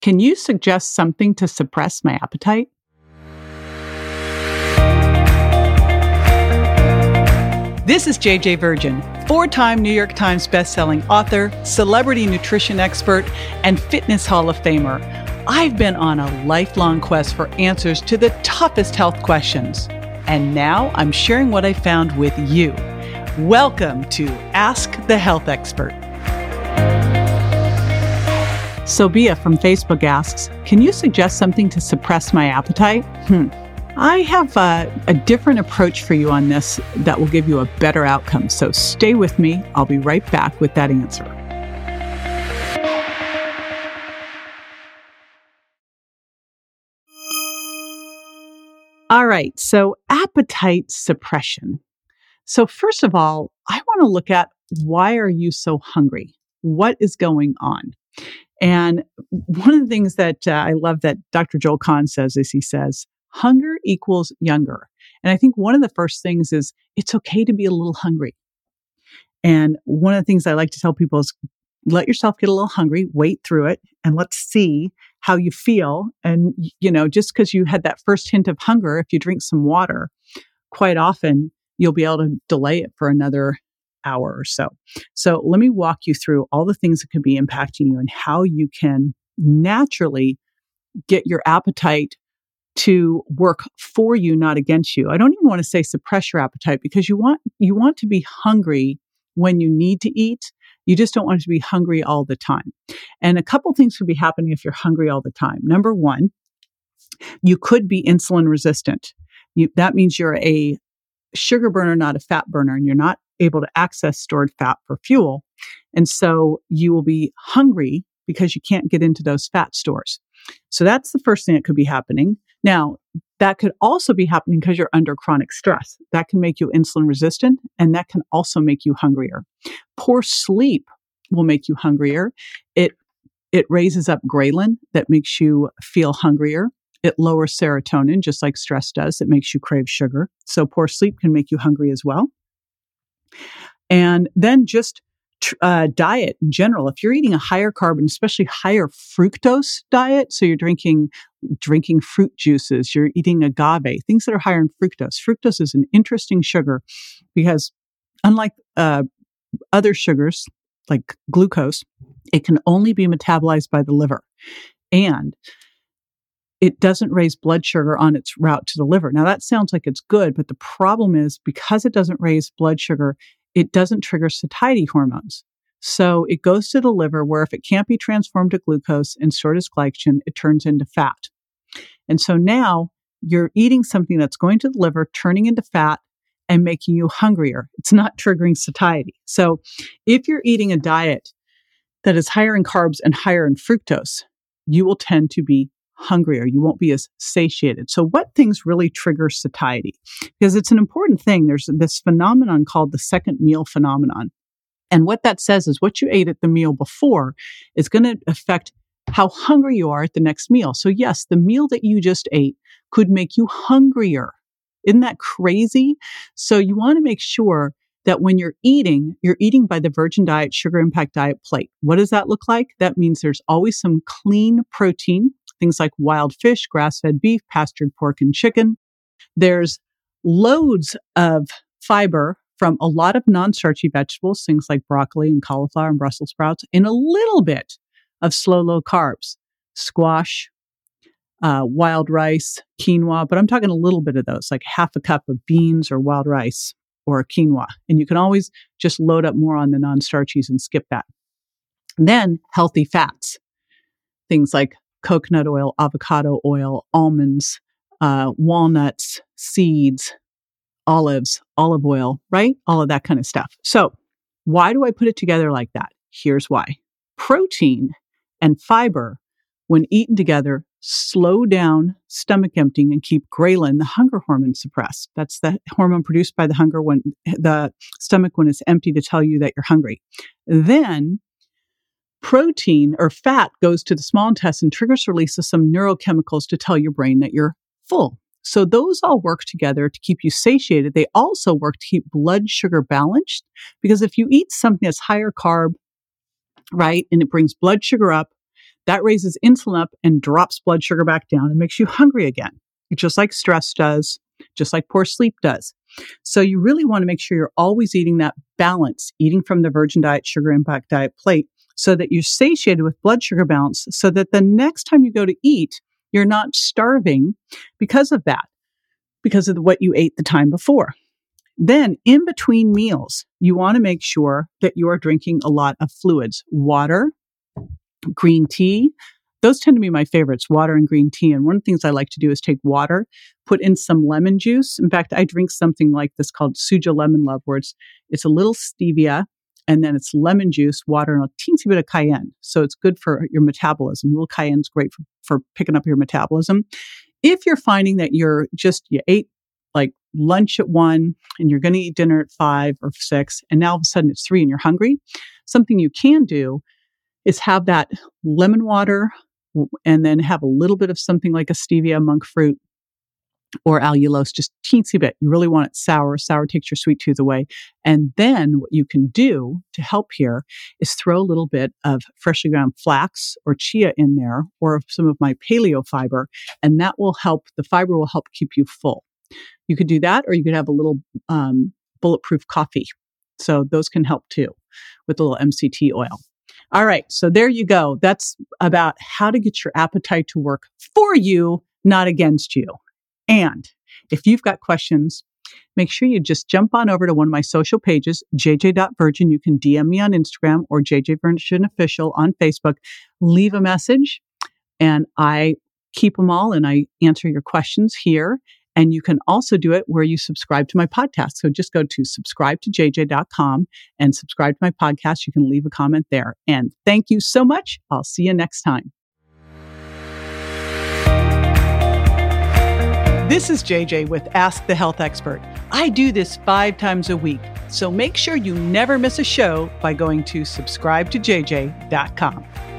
Can you suggest something to suppress my appetite? This is JJ Virgin, 4-time New York Times bestselling author, celebrity nutrition expert, and Fitness Hall of Famer. I've been on a lifelong quest for answers to the toughest health questions. And now I'm sharing what I found with you. Welcome to Ask the Health Expert. Sobia from Facebook asks, can you suggest something to suppress my appetite? I have a different approach for you on this that will give you a better outcome. So stay with me. I'll be right back with that answer. All right. So appetite suppression. So first of all, I want to look at why are you so hungry? What is going on? And one of the things that I love that Dr. Joel Kahn says is he says, hunger equals younger. And I think one of the first things is it's okay to be a little hungry. And one of the things I like to tell people is let yourself get a little hungry, wait through it, and let's see how you feel. And, just because you had that first hint of hunger, if you drink some water, quite often you'll be able to delay it for another hour or so. So let me walk you through all the things that could be impacting you and how you can naturally get your appetite to work for you, not against you. I don't even want to say suppress your appetite because you want to be hungry when you need to eat. You just don't want to be hungry all the time. And a couple things could be happening if you're hungry all the time. Number one, you could be insulin resistant. That means you're a sugar burner, not a fat burner, and you're not able to access stored fat for fuel. And so you will be hungry because you can't get into those fat stores. So that's the first thing that could be happening. Now, that could also be happening because you're under chronic stress. That can make you insulin resistant, and that can also make you hungrier. Poor sleep will make you hungrier. It raises up ghrelin that makes you feel hungrier. It lowers serotonin, just like stress does. It makes you crave sugar. So poor sleep can make you hungry as well. And then just diet in general. If you're eating a higher carb and especially higher fructose diet, so you're drinking fruit juices, you're eating agave, things that are higher in fructose. Fructose is an interesting sugar because unlike other sugars like glucose, it can only be metabolized by the liver. And it doesn't raise blood sugar on its route to the liver. Now that sounds like it's good, but the problem is because it doesn't raise blood sugar, it doesn't trigger satiety hormones. So it goes to the liver where if it can't be transformed to glucose and stored as glycogen, it turns into fat. And so now you're eating something that's going to the liver, turning into fat and making you hungrier. It's not triggering satiety. So if you're eating a diet that is higher in carbs and higher in fructose, you will tend to be hungrier. You won't be as satiated. So what things really trigger satiety? Because it's an important thing. There's this phenomenon called the second meal phenomenon. And what that says is what you ate at the meal before is going to affect how hungry you are at the next meal. So yes, the meal that you just ate could make you hungrier. Isn't that crazy? So you want to make sure that when you're eating by the Virgin Diet Sugar Impact Diet plate. What does that look like? That means there's always some clean protein, things like wild fish, grass-fed beef, pastured pork and chicken. There's loads of fiber from a lot of non-starchy vegetables, things like broccoli and cauliflower and Brussels sprouts, and a little bit of low carbs, squash, wild rice, quinoa, but I'm talking a little bit of those, like half a cup of beans or wild rice or quinoa. And you can always just load up more on the non-starchies and skip that. Then healthy fats, things like coconut oil, avocado oil, almonds, walnuts, seeds, olives, olive oil, right? All of that kind of stuff. So why do I put it together like that? Here's why. Protein and fiber, when eaten together, slow down stomach emptying and keep ghrelin, the hunger hormone, suppressed. That's the hormone produced by the stomach when it's empty to tell you that you're hungry. Then protein or fat goes to the small intestine, triggers release of some neurochemicals to tell your brain that you're full. So those all work together to keep you satiated. They also work to keep blood sugar balanced, because if you eat something that's higher carb, right, and it brings blood sugar up, That raises insulin up and drops blood sugar back down and makes you hungry again, just like stress does, just like poor sleep does. So you really want to make sure you're always eating that balance, eating from the Virgin Diet, Sugar Impact Diet plate, so that you're satiated with blood sugar balance, so that the next time you go to eat, you're not starving because of that, because of what you ate the time before. Then in between meals, you want to make sure that you are drinking a lot of fluids, water, green tea. Those tend to be my favorites, water and green tea. And one of the things I like to do is take water, put in some lemon juice. In fact, I drink something like this called Suja Lemon Love, where it's a little stevia, and then it's lemon juice, water, and a teensy bit of cayenne. So it's good for your metabolism. A little cayenne is great for picking up your metabolism. If you're finding that you ate like lunch at 1 and you're going to eat dinner at 5 or 6, and now all of a sudden it's 3 and you're hungry, something you can do is have that lemon water and then have a little bit of something like a stevia, monk fruit, or allulose, just teensy bit. You really want it sour. Sour takes your sweet tooth away. And then what you can do to help here is throw a little bit of freshly ground flax or chia in there, or some of my paleo fiber, and that will help. The fiber will help keep you full. You could do that, or you could have a little bulletproof coffee. So those can help too with a little MCT oil. All right. So there you go. That's about how to get your appetite to work for you, not against you. And if you've got questions, make sure you just jump on over to one of my social pages, jj.virgin. You can DM me on Instagram or jjvirgin official on Facebook. Leave a message and I keep them all and I answer your questions here. And you can also do it where you subscribe to my podcast. So just go to subscribe2jj.com and subscribe to my podcast. You can leave a comment there. And thank you so much. I'll see you next time. This is JJ with Ask the Health Expert. I do this 5 times a week. So make sure you never miss a show by going to subscribe2jj.com.